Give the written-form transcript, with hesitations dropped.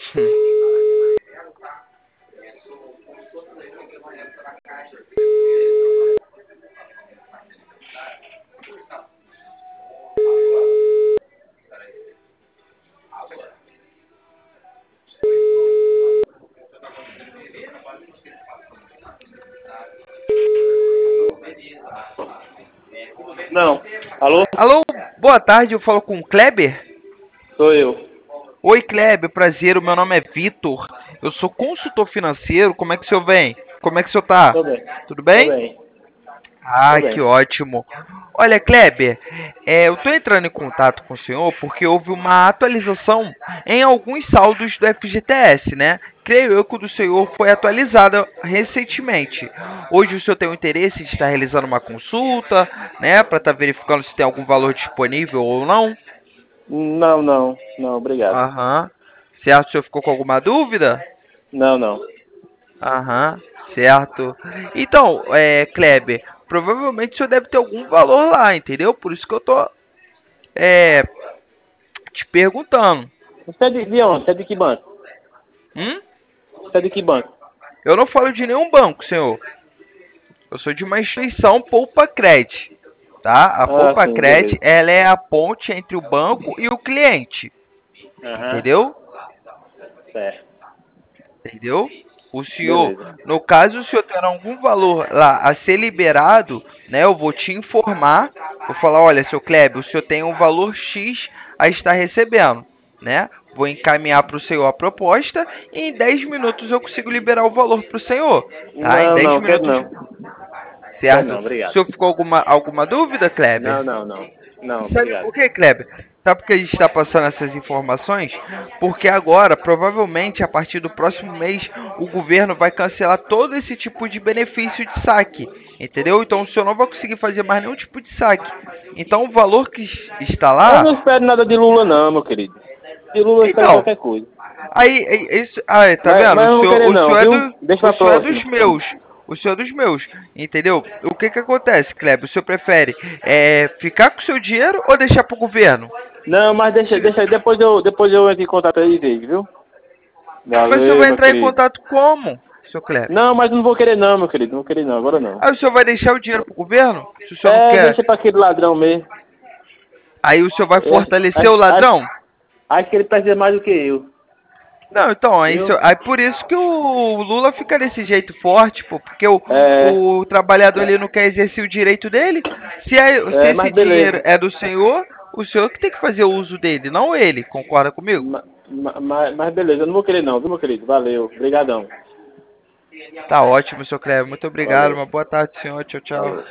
Não. Alô? Alô, boa tarde, eu falo com o Kleber? Sou eu. Oi, Kleber, prazer, o meu nome é Vitor. Eu sou consultor financeiro, como é que o senhor vem? Como é que o senhor tá? Tô bem. Tudo Tô bem? bem. Tô Ah, que bem. ótimo. Olha, Kleber, eu estou entrando em contato com o senhor porque houve uma atualização em alguns saldos do FGTS, né? Creio eu que o do senhor foi atualizado recentemente. Hoje o senhor tem o interesse de estar realizando uma consulta, né? Para estar verificando se tem algum valor disponível ou não? Não, não. Não, obrigado. Aham. Certo, o senhor ficou com alguma dúvida? Não, não. Aham, certo. Então, Kleber, provavelmente o senhor deve ter algum valor lá, entendeu? Por isso que eu tô é, te perguntando. Você é de onde? Você é de que banco? Hum? Você é de que banco? Eu não falo de nenhum banco, senhor. Eu sou de uma instituição Poupa Cred, tá? A Ah, Poupa sim, Cred, beleza. ela é a ponte entre o banco e o cliente, Aham. entendeu? Certo. Entendeu? O senhor, Beleza. no caso, o senhor ter algum valor lá a ser liberado, né? Eu vou te informar. Vou falar, olha, seu Kleber, o senhor tem um valor X a estar recebendo, né? Vou encaminhar para o senhor a proposta e em 10 minutos eu consigo liberar o valor para o senhor, tá? Em Não, 10 não, quero minutos, não. Quero certo? não, O obrigado. senhor ficou alguma dúvida, Kleber? Não, não, não. Não, Sabe obrigado. por quê, Kleber? Sabe por que a gente está passando essas informações? Porque agora, provavelmente, a partir do próximo mês, o governo vai cancelar todo esse tipo de benefício de saque. Entendeu? Então o senhor não vai conseguir fazer mais nenhum tipo de saque. Então o valor que está Eu lá. não espero nada de Lula não, meu querido. De Lula eu espero Então, qualquer coisa. isso, aí, tá vendo? Mas eu não vou querer O não, senhor é viu? Deixa o pra senhor é próxima. dos meus. O senhor é dos meus, entendeu? O que que acontece, Kleber? O senhor prefere ficar com o seu dinheiro ou deixar pro governo? Não, mas deixa aí. Depois eu entro em contato aí e vejo, viu? Mas o senhor Valeu, vai meu entrar em querido. contato como, seu Kleber? Não, mas não vou querer não, meu querido. Não vou querer não, agora não. Aí o senhor vai deixar o dinheiro pro governo? Se o senhor não É, quer. deixa pra aquele ladrão mesmo. Aí o senhor vai Eu fortalecer o ladrão? acho que ele precisa mais do que eu, Não, então, viu? aí por isso que o Lula fica desse jeito forte, pô, porque É, o trabalhador ele não quer exercer o direito dele. Se esse mas dinheiro beleza. é do senhor, o senhor que tem que fazer o uso dele, não ele, concorda comigo? Mas beleza, eu não vou querer não, viu, meu querido? Valeu, obrigadão. Tá ótimo, seu Kleber, muito obrigado, Valeu, uma boa tarde, senhor, tchau, tchau. valeu.